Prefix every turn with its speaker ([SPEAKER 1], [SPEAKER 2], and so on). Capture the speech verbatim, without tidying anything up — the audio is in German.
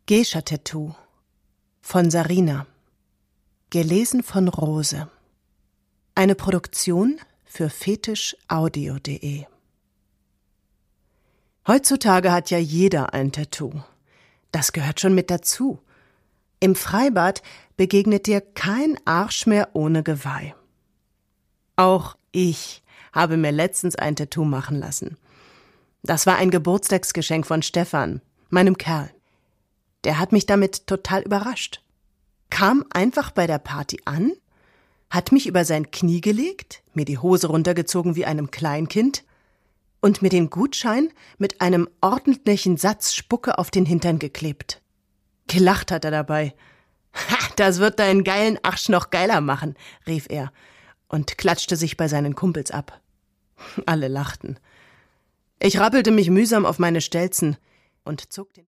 [SPEAKER 1] Geisha-Tattoo von Sarina. Gelesen von Rose. Eine Produktion für fetisch audio punkt de. Heutzutage hat ja jeder ein Tattoo. Das gehört schon mit dazu. Im Freibad begegnet dir kein Arsch mehr ohne Geweih. Auch ich habe mir letztens ein Tattoo machen lassen. Das war ein Geburtstagsgeschenk von Stefan, meinem Kerl. Der hat mich damit total überrascht. Kam einfach bei der Party an, hat mich über sein Knie gelegt, mir die Hose runtergezogen wie einem Kleinkind und mir den Gutschein mit einem ordentlichen Satz Spucke auf den Hintern geklebt. Gelacht hat er dabei. »Ha, das wird deinen geilen Arsch noch geiler machen«, rief er und klatschte sich bei seinen Kumpels ab. Alle lachten. Ich rappelte mich mühsam auf meine Stelzen und zog den